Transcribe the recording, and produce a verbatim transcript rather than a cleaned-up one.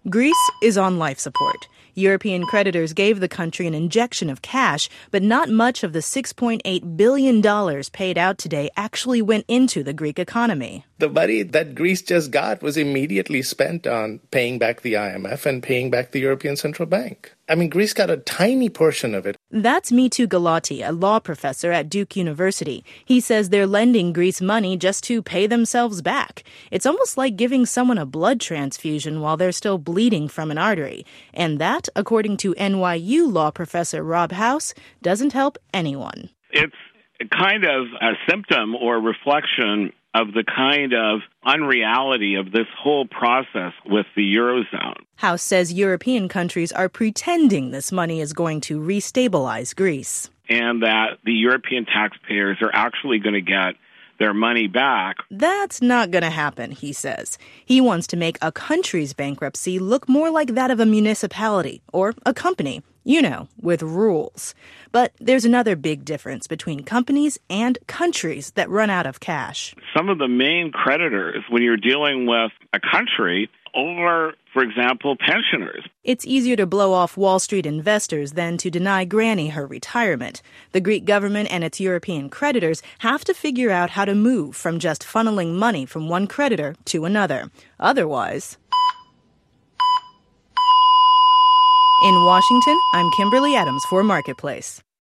Greece is on life support. European creditors gave the country an injection of cash, but not much of the six point eight billion dollars paid out today actually went into the Greek economy. The money that Greece just got was immediately spent on paying back the I M F and paying back the European Central Bank. I mean, Greece got a tiny portion of it. That's Mitu Galati, a law professor at Duke University. He says they're lending Greece money just to pay themselves back. It's almost like giving someone a blood transfusion while they're still bleeding from an artery. And that, according to N Y U law professor Rob House, doesn't help anyone. It's kind of a symptom or reflection of the kind of unreality of this whole process with the Eurozone. House says European countries are pretending this money is going to restabilize Greece. And that the European taxpayers are actually going to get their money back. That's not going to happen, he says. He wants to make a country's bankruptcy look more like that of a municipality or a company, you know, with rules. But there's another big difference between companies and countries that run out of cash. Some of the main creditors, when you're dealing with a country, or, for example, pensioners. It's easier to blow off Wall Street investors than to deny Granny her retirement. The Greek government and its European creditors have to figure out how to move from just funneling money from one creditor to another. Otherwise... In Washington, I'm Kimberly Adams for Marketplace.